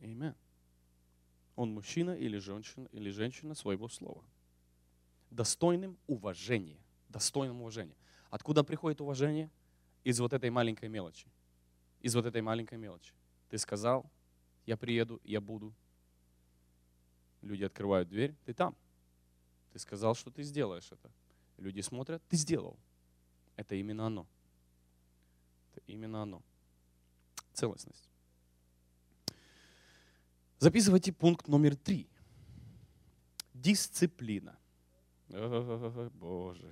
Amen. Он мужчина или женщина своего слова. Достойным уважения. Достойным уважения. Откуда приходит уважение? Из вот этой маленькой мелочи. Из вот этой маленькой мелочи. Ты сказал, я приеду, я буду. Люди открывают дверь, ты там. Ты сказал, что ты сделаешь это. Люди смотрят, ты сделал. Это именно оно. Это именно оно. Целостность. Записывайте пункт номер 3. Дисциплина. О, Боже.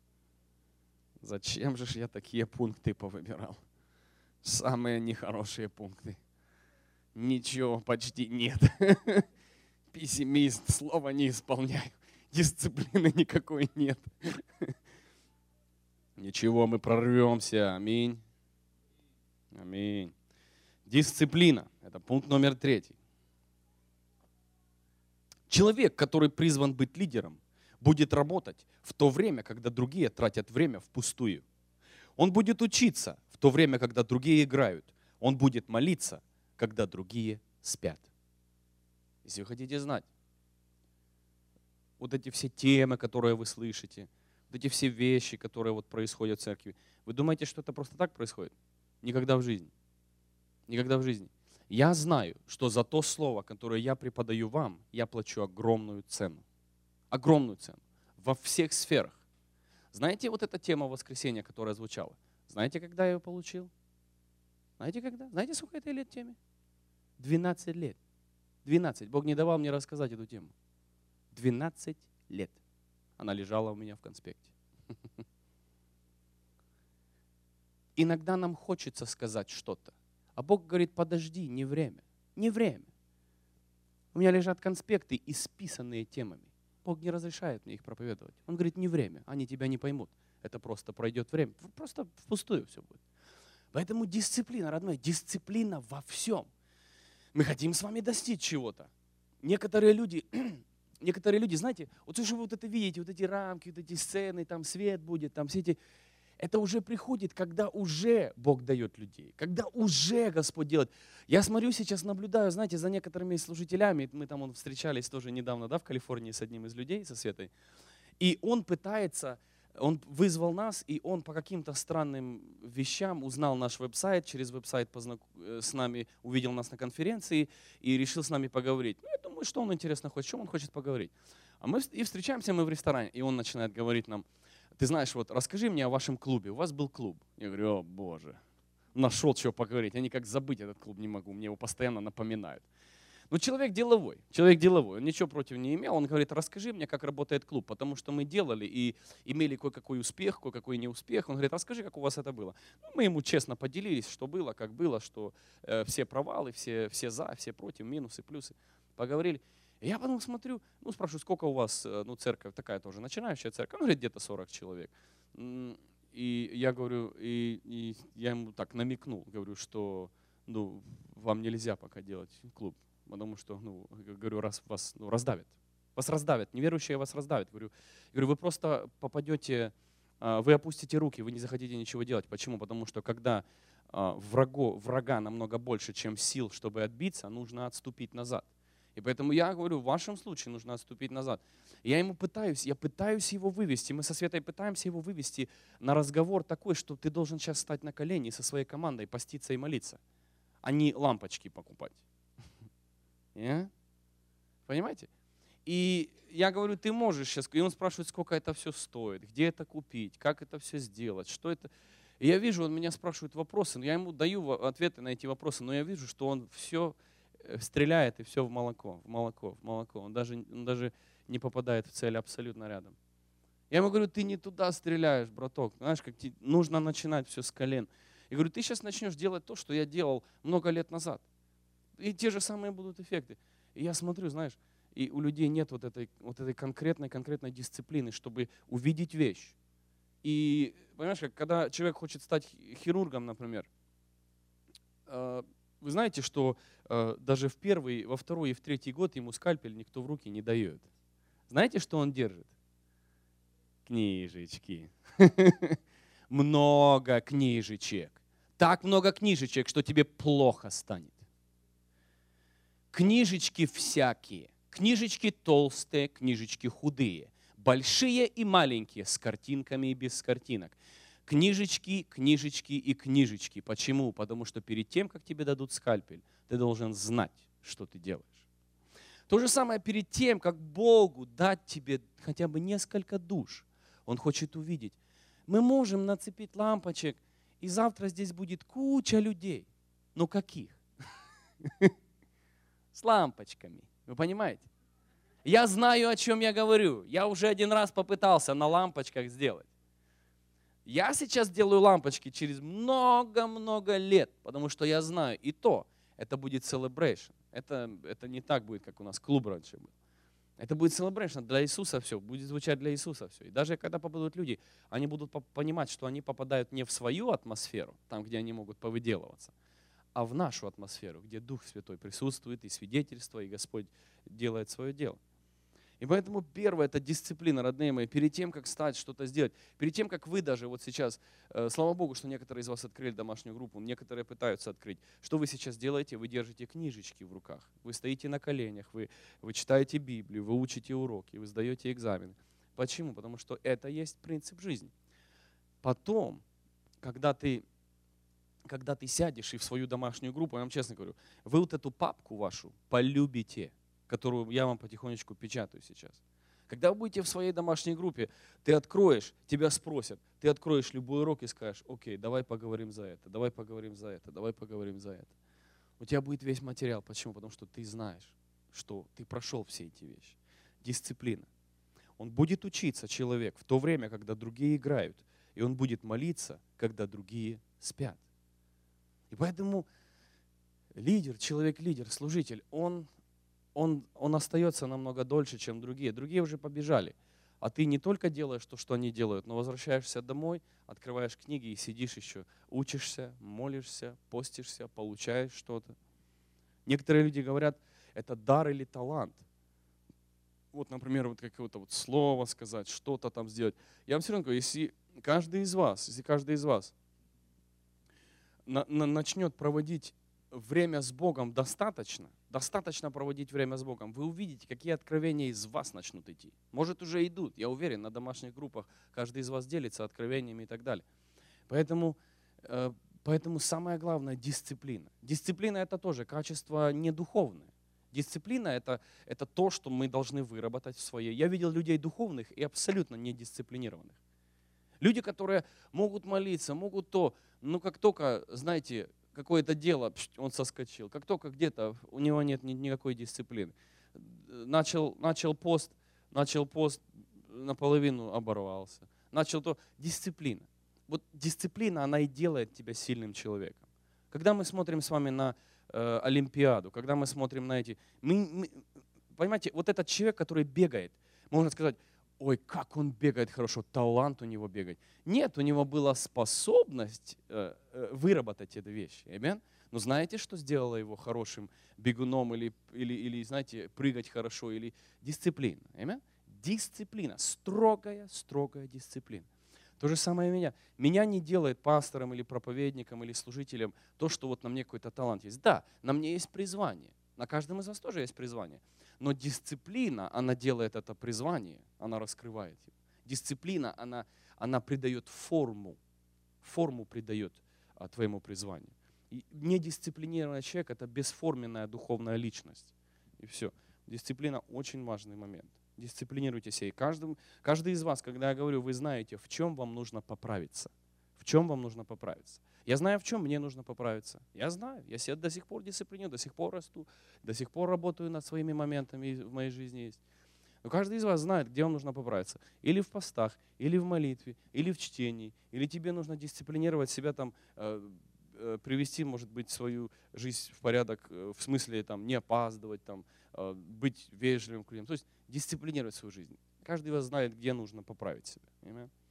Зачем же я такие пункты повыбирал? Самые нехорошие пункты. Ничего почти нет. Пессимист, слова не исполняю. Дисциплины никакой нет. Ничего, мы прорвемся. Аминь. Аминь. Дисциплина. Это пункт номер 3. Человек, который призван быть лидером, будет работать в то время, когда другие тратят время впустую. Он будет учиться в то время, когда другие играют. Он будет молиться, когда другие спят. Если вы хотите знать, вот эти все темы, которые вы слышите, вот эти все вещи, которые вот происходят в церкви, вы думаете, что это просто так происходит? Никогда в жизни. Никогда в жизни. Я знаю, что за то слово, которое я преподаю вам, я плачу огромную цену. Огромную цену. Во всех сферах. Знаете, вот эта тема воскресения, которая звучала? Знаете, когда я ее получил? Знаете, когда? Знаете, сколько этой лет теме? 12 лет. 12. Бог не давал мне рассказать эту тему. 12 лет. Она лежала у меня в конспекте. Иногда нам хочется сказать что-то. А Бог говорит, подожди, не время. Не время. У меня лежат конспекты, исписанные темами. Бог не разрешает мне их проповедовать. Он говорит, не время, они тебя не поймут. Это просто пройдет время. Просто впустую все будет. Поэтому дисциплина, родной, дисциплина во всем. Мы хотим с вами достичь чего-то. Некоторые люди, знаете, вот что вы вот это видите, вот эти рамки, вот эти сцены, там свет будет, там все эти... Это уже приходит, когда уже Бог дает людей, когда уже Господь делает. Я смотрю сейчас, наблюдаю, знаете, за некоторыми служителями, мы там встречались тоже недавно, да, в Калифорнии с одним из людей, со Светой, и он пытается, он вызвал нас, и он по каким-то странным вещам узнал наш веб-сайт, через веб-сайт с нами увидел нас на конференции и решил с нами поговорить. Ну, я думаю, что он интересно хочет, о чем он хочет поговорить. А мы и встречаемся мы в ресторане, и он начинает говорить нам, ты знаешь, вот расскажи мне о вашем клубе. У вас был клуб. Я говорю, о Боже, нашел чего поговорить. Я никак забыть этот клуб не могу, мне его постоянно напоминают. Но человек деловой, он ничего против не имел. Он говорит, расскажи мне, как работает клуб, потому что мы делали и имели кое-какой успех, кое-какой неуспех. Он говорит, расскажи, как у вас это было. Ну, мы ему честно поделились, что было, как было, что все провалы, все за, все против, минусы, плюсы. Поговорили. И я потом смотрю, спрашиваю, сколько у вас, церковь такая тоже, начинающая церковь, говорит, где-то 40 человек. И я говорю, и я ему так намекнул, говорю, что, вам нельзя пока делать клуб, потому что, говорю, раз вас, раздавят. Вас раздавят, неверующие вас раздавят. Говорю, вы просто попадете, вы опустите руки, вы не захотите ничего делать. Почему? Потому что когда врага намного больше, чем сил, чтобы отбиться, нужно отступить назад. И поэтому я говорю, в вашем случае нужно отступить назад. Я пытаюсь его вывести, мы со Светой пытаемся его вывести на разговор такой, что ты должен сейчас встать на колени со своей командой, поститься и молиться, а не лампочки покупать. Понимаете? И я говорю, ты можешь сейчас, и он спрашивает, сколько это все стоит, где это купить, как это все сделать, что это. И я вижу, он меня спрашивает вопросы, я ему даю ответы на эти вопросы, но я вижу, что он все стреляет и все в молоко. Он даже не попадает в цель абсолютно рядом. Я ему говорю, ты не туда стреляешь, браток. Знаешь, как нужно начинать все с колен. Я говорю, ты сейчас начнешь делать то, что я делал много лет назад. И те же самые будут эффекты. И я смотрю, знаешь, и у людей нет вот этой конкретной дисциплины, чтобы увидеть вещь. И понимаешь, когда человек хочет стать хирургом, например, вы знаете, что даже в первый, во второй и в третий год ему скальпель никто в руки не дает. Знаете, что он держит? Книжечки. Много книжечек. Так много книжечек, что тебе плохо станет. Книжечки всякие. Книжечки толстые, книжечки худые. Большие и маленькие, с картинками и без картинок. Книжечки, книжечки и книжечки. Почему? Потому что перед тем, как тебе дадут скальпель, ты должен знать, что ты делаешь. То же самое перед тем, как Богу дать тебе хотя бы несколько душ. Он хочет увидеть. Мы можем нацепить лампочек, и завтра здесь будет куча людей. Но каких? С лампочками. Вы понимаете? Я знаю, о чем я говорю. Я уже один раз попытался на лампочках сделать. Я сейчас делаю лампочки через много-много лет, потому что я знаю, и то, это будет celebration. Это не так будет, как у нас клуб раньше был. Это будет celebration для Иисуса все, будет звучать для Иисуса все. И даже когда попадут люди, они будут понимать, что они попадают не в свою атмосферу, там, где они могут повыделываться, а в нашу атмосферу, где Дух Святой присутствует, и свидетельство, и Господь делает свое дело. И поэтому первое – это дисциплина, родные мои. Перед тем, как стать, что-то сделать, перед тем, как вы даже вот сейчас, слава Богу, что некоторые из вас открыли домашнюю группу, некоторые пытаются открыть. Что вы сейчас делаете? Вы держите книжечки в руках, вы стоите на коленях, вы читаете Библию, вы учите уроки, вы сдаете экзамены. Почему? Потому что это есть принцип жизни. Потом, когда ты сядешь и в свою домашнюю группу, я вам честно говорю, вы вот эту папку вашу полюбите, которую я вам потихонечку печатаю сейчас. Когда вы будете в своей домашней группе, ты откроешь, тебя спросят, ты откроешь любой урок и скажешь: окей, давай поговорим за это, давай поговорим за это, давай поговорим за это. У тебя будет весь материал. Почему? Потому что ты знаешь, что ты прошел все эти вещи. Дисциплина. Он будет учиться, человек, в то время, когда другие играют, и он будет молиться, когда другие спят. И поэтому лидер, человек-лидер, служитель, он остается намного дольше, чем другие. Другие уже побежали. А ты не только делаешь то, что они делают, но возвращаешься домой, открываешь книги и сидишь еще, учишься, молишься, постишься, получаешь что-то. Некоторые люди говорят, это дар или талант. Вот, например, вот какое-то вот слово сказать, что-то там сделать. Я вам все равно говорю, если каждый из вас начнет проводить время с Богом достаточно проводить время с Богом, вы увидите, какие откровения из вас начнут идти. Может, уже идут, я уверен, на домашних группах каждый из вас делится откровениями и так далее. Поэтому самое главное – дисциплина. Дисциплина – это тоже качество не духовное. Дисциплина – это то, что мы должны выработать в своей. Я видел людей духовных и абсолютно недисциплинированных. Люди, которые могут молиться, могут то, но как только, знаете, какое-то дело, он соскочил. Как только где-то у него нет никакой дисциплины. Начал пост, наполовину оборвался. Дисциплина. Вот дисциплина, она и делает тебя сильным человеком. Когда мы смотрим с вами на Олимпиаду, когда мы смотрим на эти... понимаете, вот этот человек, который бегает, можно сказать: ой, как он бегает хорошо, талант у него бегать. Нет, у него была способность выработать эту вещь. Аминь. Но знаете, что сделало его хорошим бегуном или знаете, прыгать хорошо, или дисциплина. Аминь. Дисциплина, строгая дисциплина. То же самое и меня. Меня не делает пастором или проповедником или служителем то, что вот на мне какой-то талант есть. Да, на мне есть призвание. На каждом из вас тоже есть призвание. Но дисциплина, она делает это призвание, она раскрывает его. Дисциплина, она придает форму придает твоему призванию. И недисциплинированный человек – это бесформенная духовная личность. И все. Дисциплина – очень важный момент. Дисциплинируйте себя. И каждый из вас, когда я говорю, вы знаете, в чем вам нужно поправиться. В чем вам нужно поправиться. Я знаю, в чем мне нужно поправиться. Я знаю. Я себя до сих пор дисциплинирую, до сих пор расту, до сих пор работаю над своими моментами в моей жизни есть. Но каждый из вас знает, где вам нужно поправиться. Или в постах, или в молитве, или в чтении. Или тебе нужно дисциплинировать себя, там, привести, может быть, свою жизнь в порядок, в смысле там, не опаздывать, там, быть вежливым к людям. То есть дисциплинировать свою жизнь. Каждый из вас знает, где нужно поправить себя. Понимаете?